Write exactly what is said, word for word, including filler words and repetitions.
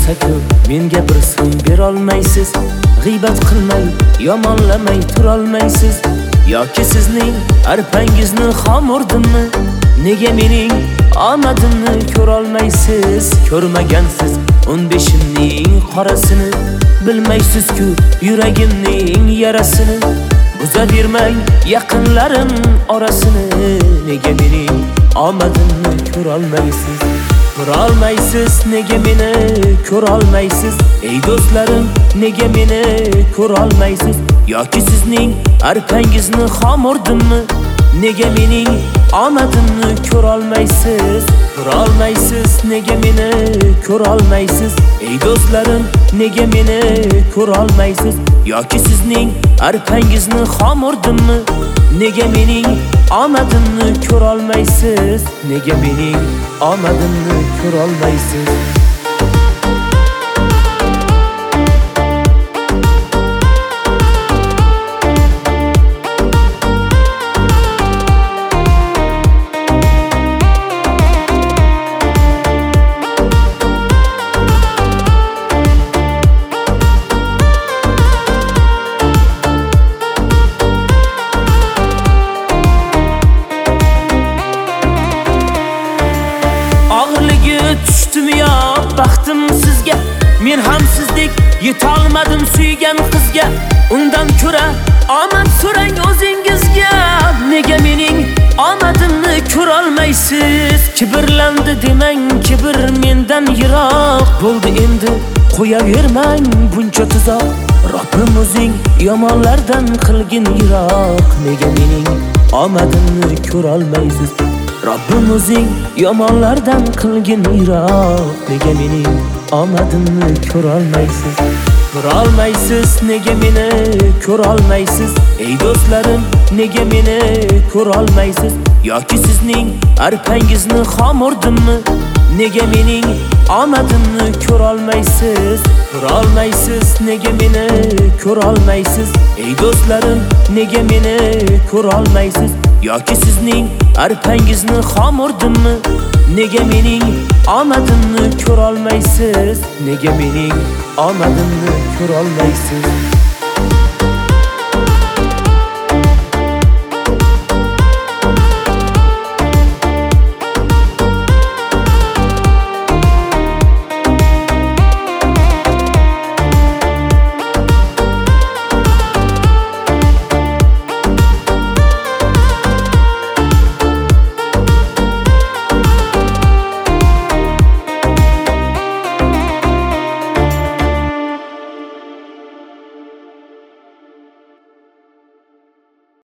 bo'lsa-ku menga bir so'm berolmaysiz. G'iybat qilmay, yomonlamay turolmaysiz. Yoki sizning arpangizni xom urdimmi? Nega mening omadimni ko'rolmaysiz? Ko'rmagansiz o'n beshimning qorasini, bilmaysiz-ku yuragimning yarasini. Buzavermang yaqinlarim orasini. Nega mening omadimni ko'rolmaysiz? Ko'rolmaysiz, nega meni ko'rolmaysiz? Ey do'stlarim, nega meni ko'rolmaysiz? Yoki sizning arpangizni xom urdimmi? Nega mening omadimni ko'rolmaysiz? Ko'rolmaysiz, nega meni ko'rolmaysiz? Ey do'stlarim, nega meni ko'rolmaysiz? Yoki sizning arpangizni xom urdimmi? Nega mening omadimni ko'rolmaysiz? Nega mening omadimni ko'rolmaysiz? Düştüm ya baxtim sizga, men ham sizdek yetolmadim suygan qizga. Undan ko'ra omad so'rang o'zingizga. Nega mening omadimni ko'rolmaysiz? Kibrlandi demang, kibr mendan yiroq. Bo'ldi endi qo'yavermang buncha tuzoq. Robbim o'zing yomonlardan qilgin yiroq. Nega mening omadimni ko'rolmaysiz? Robbim o'zing yomonlardan qilgin yiroq. Nega mening omadimni ko'rolmaysiz? Ko'rolmaysiz, nega meni ko'rolmaysiz? Ey do'stlarim, nega meni ko'rolmaysiz? Yoki sizning arpangizni xom urdimmi? Nega mening omadimni ko'rolmaysiz? Ko'rolmaysiz, nega meni ko'rolmaysiz? Ey do'stlarim, nega meni ko'rolmaysiz? Yoki sizning arpangizni xom urdimmi? Nega mening omadimni ko'rolmaysiz? Nega mening omadimni ko'rolmaysiz?